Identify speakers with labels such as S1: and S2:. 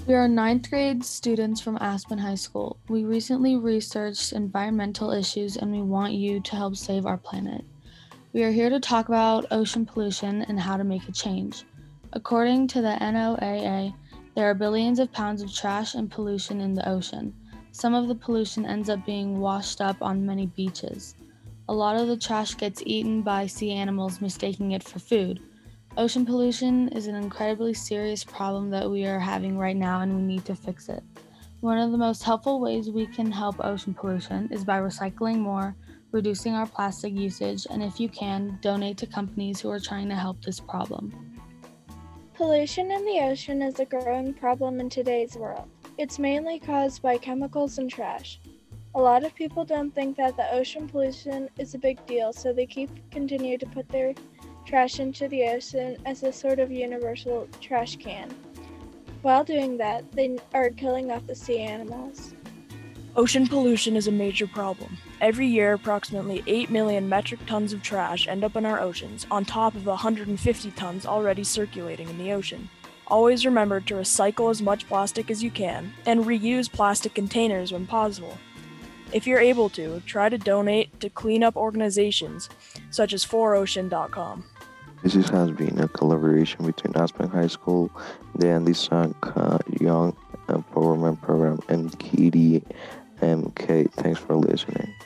S1: We are ninth grade students from Aspen High School. We recently researched environmental issues and we want you to help save our planet. We are here to talk about ocean pollution and how to make a change. According to the NOAA, there are billions of pounds of trash and pollution in the ocean. Some of the pollution ends up being washed up on many beaches. A lot of the trash gets eaten by sea animals mistaking it for food. Ocean pollution is an incredibly serious problem that we are having right now and we need to fix it. One of the most helpful ways we can help ocean pollution is by recycling more, reducing our plastic usage, and if you can, donate to companies who are trying to help this problem.
S2: Pollution in the ocean is a growing problem in today's world. It's mainly caused by chemicals and trash. A lot of people don't think that the ocean pollution is a big deal, so they continue to put their trash into the ocean as a sort of universal trash can. While doing that, they are killing off the sea animals.
S3: Ocean pollution is a major problem. Every year, approximately 8 million metric tons of trash end up in our oceans, on top of 150 tons already circulating in the ocean. Always remember to recycle as much plastic as you can, and reuse plastic containers when possible. If you're able to, try to donate to cleanup organizations such as 4ocean.com.
S4: This has been a collaboration between Aspen High School, the Andy Sanka Young Empowerment Program, and KDMK. Thanks for listening.